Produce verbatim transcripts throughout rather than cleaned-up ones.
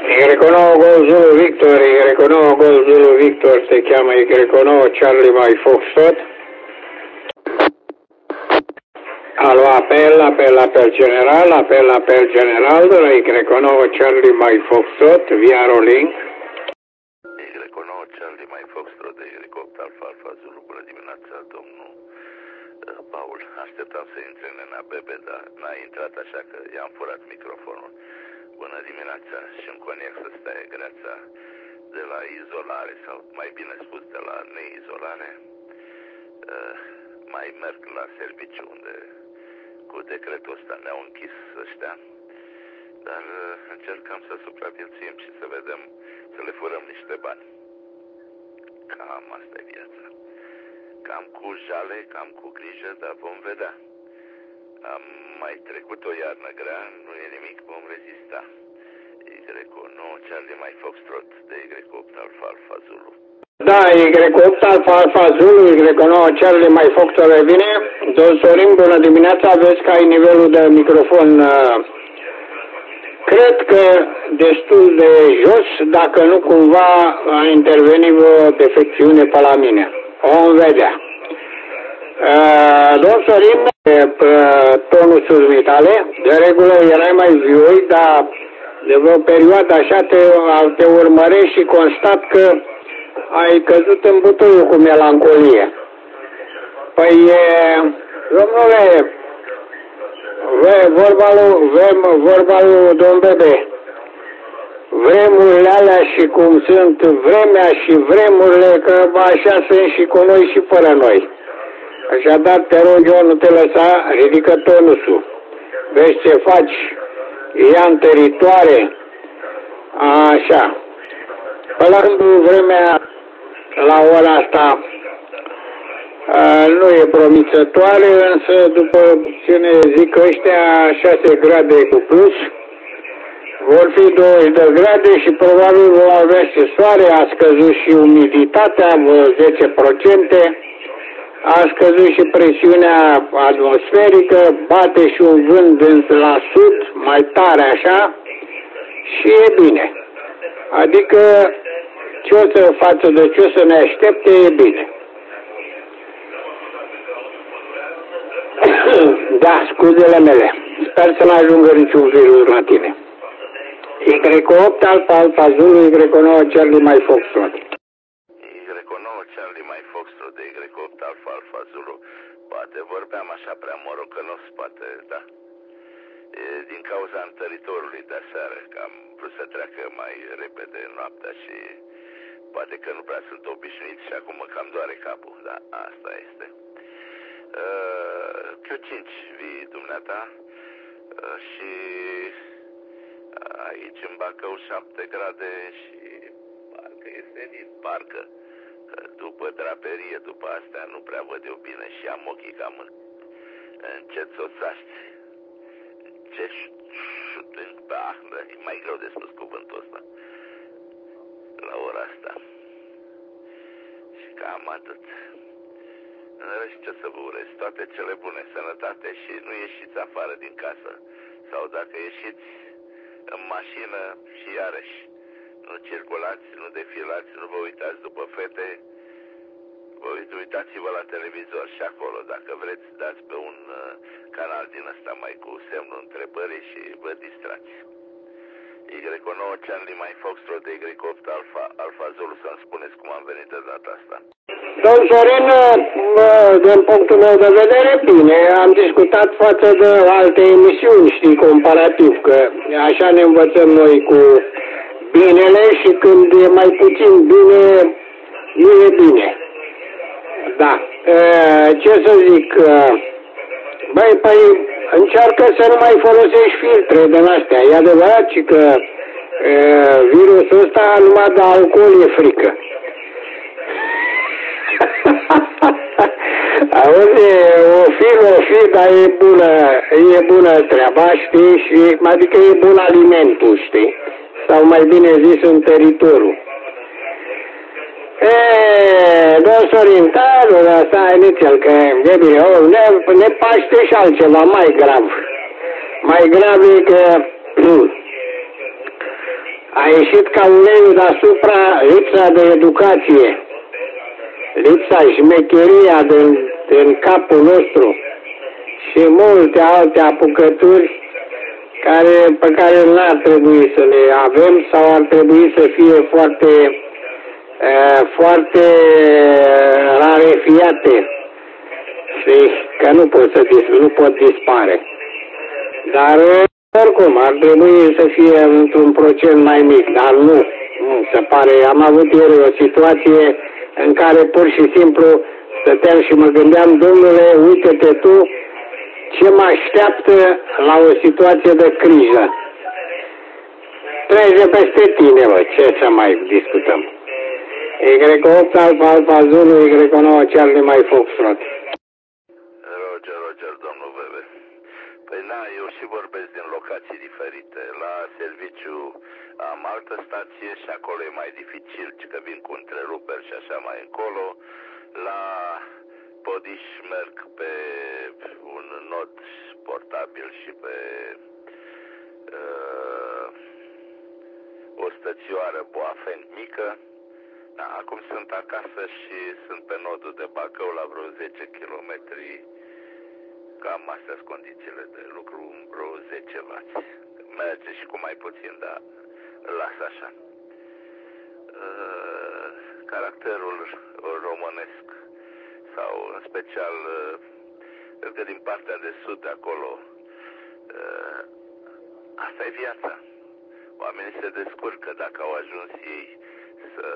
Y nouă Gol Zulu Victor, Y nouă Gol Zulu Victor, se cheamă Y nouă Charlie Mike Foxtrot. Alo, apel, apel, apel general, apel, apel general de la Y nouă Charlie Mike Foxtrot, via Rolling. Y nouă Charlie Mike Foxtrot de helicopter Alfa Alfa Zulu, bună dimineața, domnul uh, Paul. Așteptam să intre în N A B B, dar n-a intrat, așa că i-am furat microfonul. Bună dimineața și îmi conec să stai greața de la izolare, sau mai bine spus de la neizolare. Uh, mai merg la serviciu unde cu decretul ăsta ne-au închis ăștia, dar uh, încercăm să supraviețuim și să vedem, să le furăm niște bani. Cam asta e viața. Cam cu jale, cam cu grijă, dar vom vedea. Am mai trecut o iarnă grea, nu e nimic, vom rezista. Y nouă Charlie Mike Foxtrot de Y opt Alfa Alfa Zulu. Da, Y opt Alfa Alfa Zulu, Y nouă Charlie Mike Foxtrot, e bine. Domnul Sorin, bună dimineața, vezi că ai nivelul de microfon, uh, cred că destul de jos, dacă nu cumva a intervenit o defecțiune pe la mine. O vom vedea. Uh, Domnul Sorin, pe tonul mitale, de regulă erai mai vioi, dar de vreo perioadă așa te, te urmărești și constat că ai căzut în butoiul cu melancolie. Păi, domnule, vorba lui, vorba lui domn Bebe, vremurile alea și cum sunt, vremea și vremurile, că așa sunt și cu noi și fără noi. Așadar, te rog eu, nu te lăsa, ridică tonusul. Vezi ce faci, ia în teritoare, așa. Pe la rândul, vremea la ora asta nu e promițătoare, însă după ce ne zic ăștia șase grade cu plus, vor fi douăzeci de grade și probabil vom avea și soare, a scăzut și umiditatea, zece la sută, a scăzut și presiunea atmosferică, bate și un vânt la sud, mai tare așa, și e bine. Adică ce o să față de ce o să ne aștepte, e bine. Da, scuzele mele. Sper să nu ajungă niciun virus la tine. Y opt Alfa Alfa Zulu, Y nouă Charlie Mike Foxtrot. Y nouă Charlie Mike Foxtrot de Y opt Alfa Alfa Zulu. Poate vorbeam așa prea morocănos, poate, da. E din cauza întăritorului de aseară, că am vrut să treacă mai repede noaptea și poate că nu prea sunt obișnuit și acum cam doare capul, dar asta este. Uh, Q cinci vii dumneata uh, și aici în Bacău șapte grade și parcă este din parcă. După draperie, după astea nu prea văd eu bine și am ochii cam în, încet soțaști. Ce șutând pe ahnă, e mai greu de spus cuvântul ăsta la ora asta. Și cam atât. În rest, ce să vă urez? Toate cele bune, sănătate și nu ieșiți afară din casă. Sau dacă ieșiți în mașină și iarăși nu circulați, nu defilați, nu vă uitați după fete, vă uitați-vă la televizor și acolo, dacă vreți, dați pe un uh, canal din ăsta mai cu semnul întrebării și vă distrați. Y nouă Charlie Mike Foxtrot de Y opt Alfa Alfa Zulu, să-mi spuneți cum am venit de data asta. Domnul Sorin, din punctul meu de vedere, bine, am discutat față de alte emisiuni, știi, comparativ, că așa ne învățăm noi cu binele și când e mai puțin bine, nu e bine. Da. Ce să zic, băi, păi, încearcă să nu mai folosești filtre din astea. E adevărat și că e, virusul ăsta numai de alcool e frică. Auzi, o fi, o fi, dar e bună, e bună treaba, știi, și adică e bun alimentul, știi, sau mai bine zis în teritoriu. Eee, domnul Sorin, da, nu, asta e nițel, că e bine, o, ne, ne paște și altceva mai grav. Mai grav e că A ieșit ca uleiul deasupra lipsa de educație, lipsa șmecheria din, din capul nostru și multe alte apucături care, pe care nu ar trebui să le avem sau ar trebui să fie foarte, foarte rarefiate și că nu pot, să dis, nu pot dispare. Dar oricum ar trebui să fie într-un procent mai mic, dar nu, nu se pare. Am avut ieri o situație în care pur și simplu stăteam și mă gândeam, domnule, uite-te tu, ce mă așteaptă la o situație de criză. Trece peste tine, mă, ce să mai discutăm. Y opt Alfa Alfa Zulu, Y nouă Charlie mai Foxtrot. Roger, Roger, domnul Bebe. Păi na, eu și vorbesc din locații diferite. La serviciu am altă stație și acolo e mai dificil, că vin cu întreruperi și așa mai încolo. La Podiș merg pe un nod portabil și pe uh, o stățioară Boafent mică. Da, acum sunt acasă și sunt pe nodul de Bacău la vreo zece kilometri. Cam astea sunt condițiile de lucru, vreo zece wați. Merge și cu mai puțin, dar îl las așa. Uh, caracterul românesc sau în special cred că din partea de sud de acolo, uh, asta e viața. Oamenii se descurcă dacă au ajuns ei să,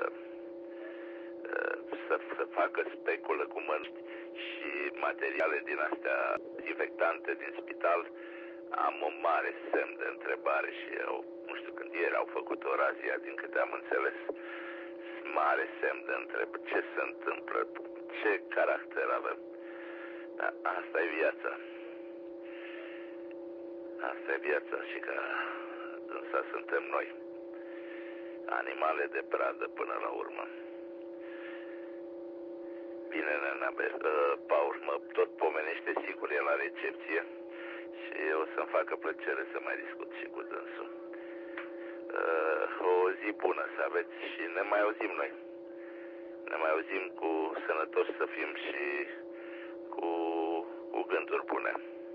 uh, să, să facă speculă cu mănuși și materiale din astea infectante din spital. Am un mare semn de întrebare și eu, nu știu, când ieri au făcut o razia, din câte am înțeles, mare semn de întrebare. Ce se întâmplă? Ce caracter avem? Dar asta e viața. Asta e viața și că însă suntem noi. Animale de pradă până la urmă. Bine, nena, uh, Paul, mă tot pomenește, sigur, e la recepție și o să-mi facă plăcere să mai discut și cu dânsul. Uh, o zi bună să aveți și ne mai auzim noi. Ne mai auzim cu sănătoși să fim și cu, cu gânduri bune.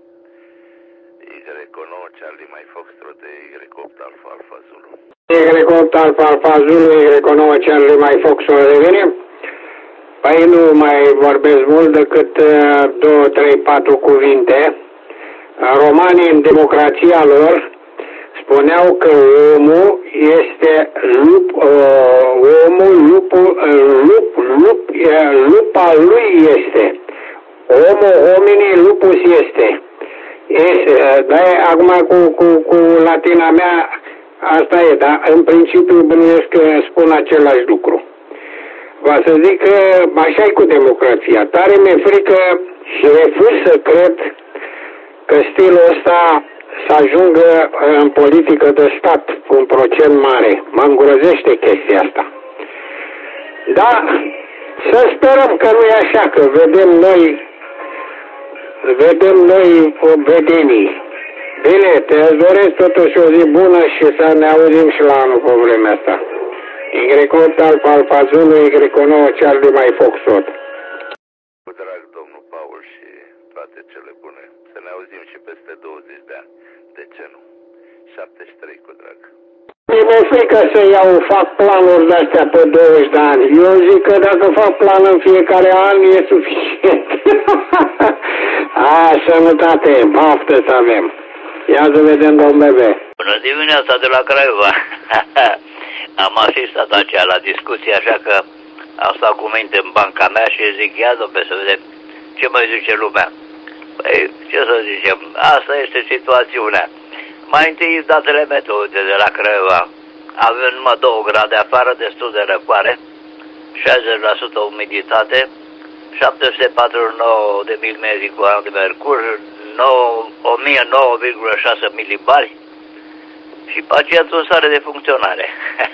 Y nouă Charlie mai Foxtrot de Y opt Alfa Alfa Zulu. Y opt Alfa Alfa Zulu, Y nouă Charlie mai Foxtrot revine. Păi nu mai vorbesc mult decât două, trei, patru cuvinte. Romanii în democrația lor spuneau că omul este lup, uh, omul, lupul, lup, lup, lupa lui este. Omul, hominii, lupus este. este da, acum cu, cu, cu latina mea, asta e, dar în principiu bănuiesc că spun același lucru. Va să zic că așa e cu democrația. Tare mi-e frică și refuz să cred că stilul ăsta să ajungă în politică de stat cu un procent mare. Mă îngrozește chestia asta. Da, să sperăm că nu e așa, că vedem noi, vedem noi vedenii. Bine, te doresc totuși o zi bună și să ne auzim și la anul pe vremea asta. Y opt Alfa Alfa Zulu, Y nouă Charlie mai Foxtrot. Cu drag, domnul Paul, și toate cele bune. Să ne auzim și peste douăzeci de ani. De ce nu? șaptezeci și trei, cu drag. Mi-e frică să iau, fac planuri de-astea pe douăzeci de ani. Eu zic că dacă fac plan în fiecare an e suficient. A, sănătate, baftă să avem. Ia să vedem, domn Bebe. Bună dimineața de la Craiova. Am asistat aceea la discuție, așa că am stat cu minte în banca mea și zic, ia dom'le, să vedem ce mai zice lumea. Păi, ce să zicem, asta este situațiunea. Mai întâi datele meteo de la Craiova. Avem numai două grade afară, destul de răcoare, șaizeci la sută umiditate, șapte sute patruzeci și nouă de milimetri cu an de mercur, o mie nouă virgulă șase milibari și pacientul în stare de funcționare.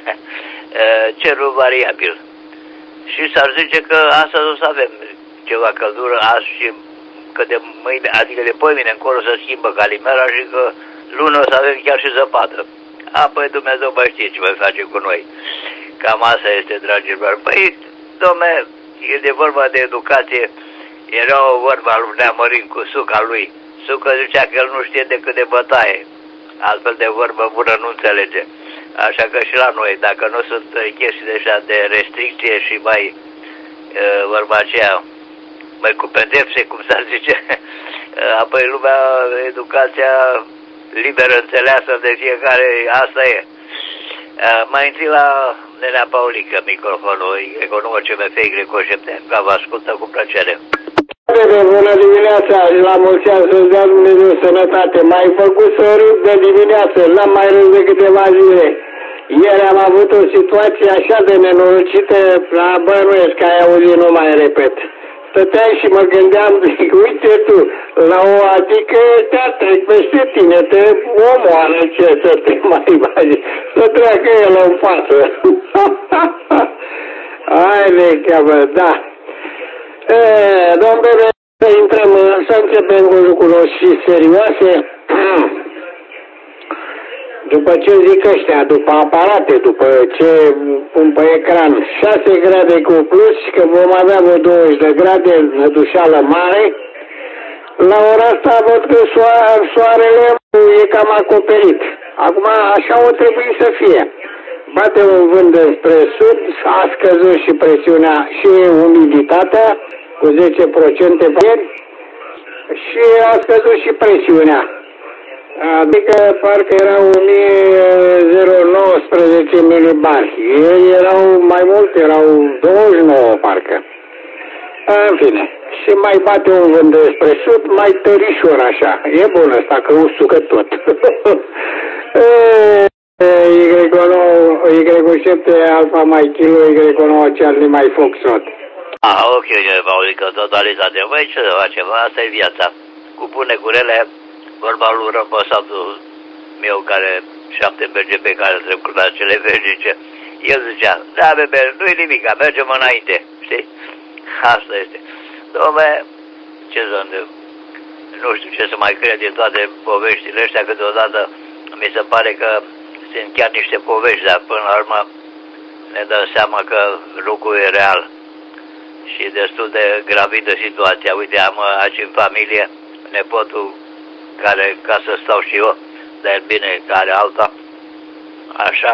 Cerul variabil. Și s-ar zice că astăzi o să avem ceva căldură azi și că de mâine, adică de poimine încolo se schimbă calimera și că lună o să avem chiar și zăpadă. Apoi Dumnezeu mai știe ce mai face cu noi. Cam asta este, dragilor. Păi, dom'le, e de vorba de educație. Era o vorba lui Neamărin cu suca lui. Suca zicea că el nu știe decât de bătaie. Altfel de vorbă bună nu înțelege. Așa că și la noi, dacă nu sunt chestii deja de restricție și mai uh, vorba aceea, mai cu pedepse, cum s-ar zice, apoi lumea, educația liberă înțeleasă de fiecare, asta e. Uh, mai întâi la Nenea Paulică, microfonul, cu nouă C M F Y cu șapte, ca vă ascultă cu plăcere. Bună dimineața și la mulți ani să-ți dea Dumnezeu sănătate. M-ai făcut să râd de dimineață, n-am mai râs de câteva zile. Ieri am avut o situație așa de nenorocită, la bănuiesc că ai auzit, nu mai repet. Stăteam și mă gândeam, zic, uite tu, la o adică te trec peste tine, te omoară, ce să te mai bagi, să treacă el în față. Hai de cheamă, da. Domnule, să intrăm, să începem cu lucruri și serioase. După ce zic ăștia, după aparate, după ce pun pe ecran șase grade cu plus și că vom avea vreo douăzeci de grade, nădușeală mare, la ora asta văd că soarele e cam acoperit. Acum așa o trebuie să fie. Bate un vânt spre sud, a scăzut și presiunea și umiditatea cu zece la sută și a scăzut și presiunea. Adică parcă erau o mie nouăsprezece milibari. Ei erau mai mult, erau douăzeci și nouă parcă. În fine, și mai bate un vânt spre sud, mai tărișor așa. E bun ăsta că usucă tot. Y șapte Alfa mai Kilo, Y nouă Charlie mai Foxtrot. Ah, ok, Paulică, totalitate. Băi, ce să facem? Asta e viața. Cu bune, cu rele, vorba lui răpăsatul meu care șapte merge pe care trec cu cele vergice. El zicea, da, bebe, nu-i nimic, mergem înainte, știi? Asta este. Dom'le, ce să îndem? Nu știu ce să mai cred din toate poveștile astea, câteodată mi se pare că sunt chiar niște povești, dar până la urmă ne dăm seama că lucrul e real. Și destul de gravidă situația. Uite, am aici în familie nepotul care, ca să stau și eu, dar bine, care alta, așa,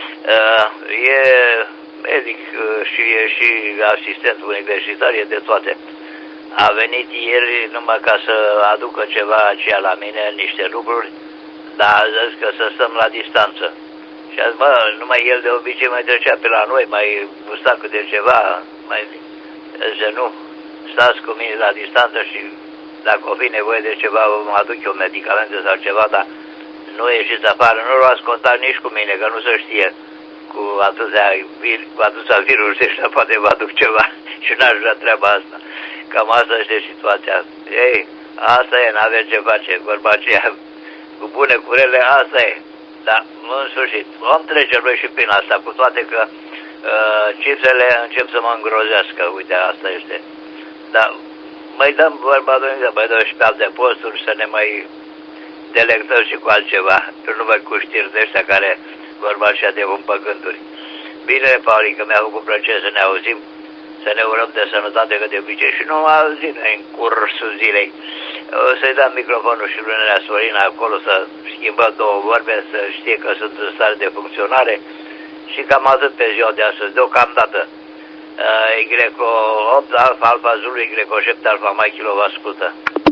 e medic și e și asistent universitar, e de toate. A venit ieri numai ca să aducă ceva aceea la mine, niște lucruri, dar a zis că să stăm la distanță. Și a zis, mă, numai el de obicei mai trecea pe la noi, mai gusta câte ceva, mai zice, nu, stați cu mine la distanță și dacă o fi nevoie de ceva, mă aduc eu medicamente sau ceva, dar nu ieșiți afară, nu luați contact nici cu mine, că nu se știe cu atâția, vir, cu atâția virus ăștia, poate vă aduc ceva și n-aș vrea treaba asta. Cam asta este situația. Ei, asta e, n-avem ce face, vorba aceea, cu bune, cu rele, asta e. Dar, în sfârșit, vom trece noi și prin asta, cu toate că uh, cifrele încep să mă îngrozească, uite, asta este. Dar mai dăm vorba, Dumnezeu, mai dăm și pe alte posturi să ne mai delectăm și cu altceva, nu numai cu știri de ăștia care vorba așa de umpă gânduri. Bine, Paulică, mi-a făcut plăcere să ne auzim, să ne urăm de sănătate, că de obicei și nu azi în cursul zilei. O să-i dăm microfonul și lui Nenea Sorina acolo să schimbăm două vorbe, să știe că sunt în stare de funcționare și cam atât pe ziua de astăzi, deocamdată. Y opt Alfa Alfa Zulu, Y șapte Alfa Mike Kilo vă ascultă.